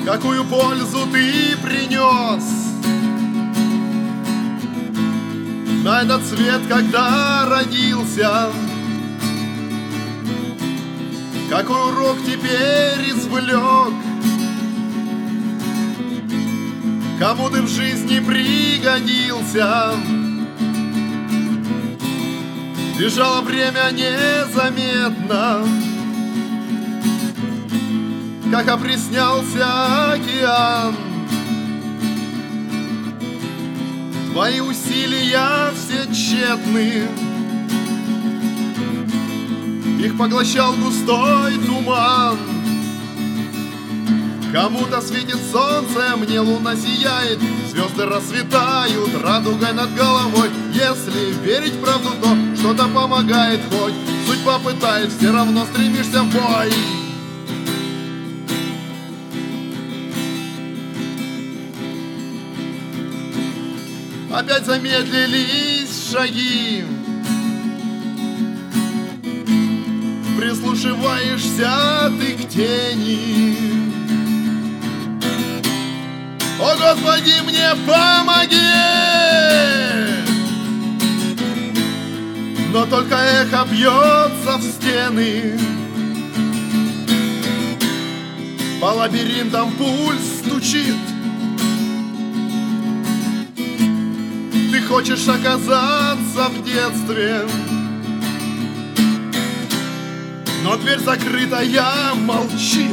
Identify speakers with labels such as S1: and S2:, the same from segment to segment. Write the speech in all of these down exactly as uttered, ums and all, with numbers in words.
S1: какую пользу ты принес на этот свет, когда родился? Какой урок теперь извлек? Кому ты в жизни пригодился? Бежало время незаметно, как опреснялся океан. Твои усилия все тщетны, их поглощал густой туман. Кому-то светит солнце, мне луна сияет, звезды расцветают радугой над головой. Если верить в правду, то что-то помогает хоть. Судьба пытает, все равно стремишься в бой. Опять замедлились шаги, прислушиваешься ты к тени. О, Господи, мне помоги! Но только эхо бьется в стены, по лабиринтам пульс стучит. Ты хочешь оказаться в детстве, но дверь закрытая молчит.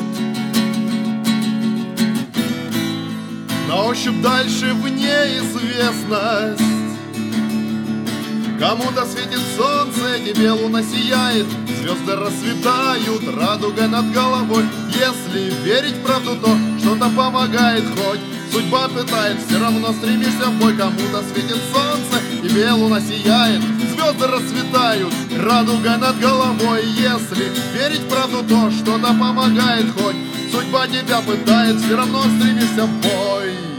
S1: На ощупь дальше в неизвестность. Кому-то светит солнце, тебе луна сияет, звезды расцветают радугой над головой. Если верить в правду, то что-то помогает хоть. Судьба пытает, все равно стремишься в бой. Кому-то светит солнце, тебе луна сияет, звезды расцветают радугой над головой. Если верить в правду, то что-то помогает хоть. Судьба тебя пытает, все равно стремишься в бой.